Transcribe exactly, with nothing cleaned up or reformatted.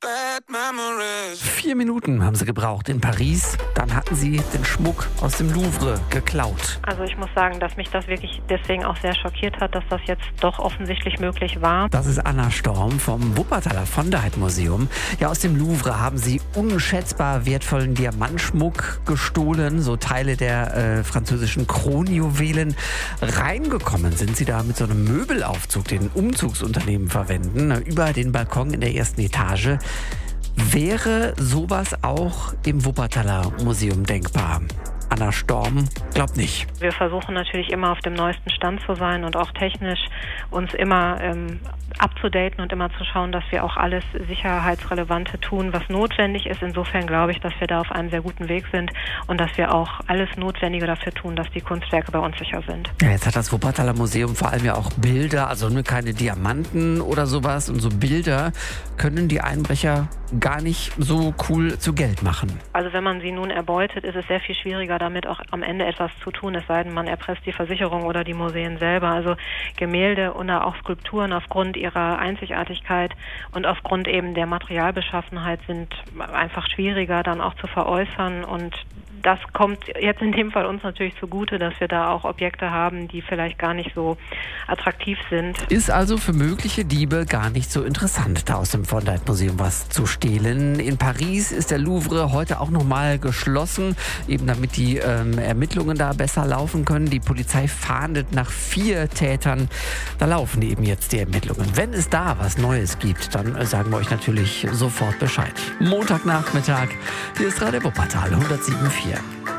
Vier Minuten haben sie gebraucht in Paris. Dann hatten sie den Schmuck aus dem Louvre geklaut. Also ich muss sagen, dass mich das wirklich deswegen auch sehr schockiert hat, dass das jetzt doch offensichtlich möglich war. Das ist Anna Storm vom Wuppertaler Von-der-Heydt-Museum. Ja, aus dem Louvre haben sie unschätzbar wertvollen Diamantschmuck gestohlen, so Teile der äh, französischen Kronjuwelen. Reingekommen sind sie da mit so einem Möbelaufzug, den Umzugsunternehmen verwenden, über den Balkon in der ersten Etage. Wäre sowas auch im Wuppertaler Museum denkbar? Anna Storm glaubt nicht. Wir versuchen natürlich immer auf dem neuesten Stand zu sein und auch technisch uns immer ähm, abzudaten und immer zu schauen, dass wir auch alles Sicherheitsrelevante tun, was notwendig ist. Insofern glaube ich, dass wir da auf einem sehr guten Weg sind und dass wir auch alles Notwendige dafür tun, dass die Kunstwerke bei uns sicher sind. Ja, jetzt hat das Wuppertaler Museum vor allem ja auch Bilder, also nur keine Diamanten oder sowas. Und so Bilder können die Einbrecher gar nicht so cool zu Geld machen. Also wenn man sie nun erbeutet, ist es sehr viel schwieriger, damit auch am Ende etwas zu tun, es sei denn, man erpresst die Versicherung oder die Museen selber. Also Gemälde oder auch Skulpturen aufgrund ihrer Einzigartigkeit und aufgrund eben der Materialbeschaffenheit sind einfach schwieriger dann auch zu veräußern, und das kommt jetzt in dem Fall uns natürlich zugute, dass wir da auch Objekte haben, die vielleicht gar nicht so attraktiv sind. Ist also für mögliche Diebe gar nicht so interessant, da aus dem Von-der-Heydt-Museum was zu stehlen. In Paris ist der Louvre heute auch nochmal geschlossen, eben damit die ähm, Ermittlungen da besser laufen können. Die Polizei fahndet nach vier Tätern. Da laufen eben jetzt die Ermittlungen. Wenn es da was Neues gibt, dann äh, sagen wir euch natürlich sofort Bescheid. Montagnachmittag, hier ist Radio Wuppertal hundertsieben Komma vier.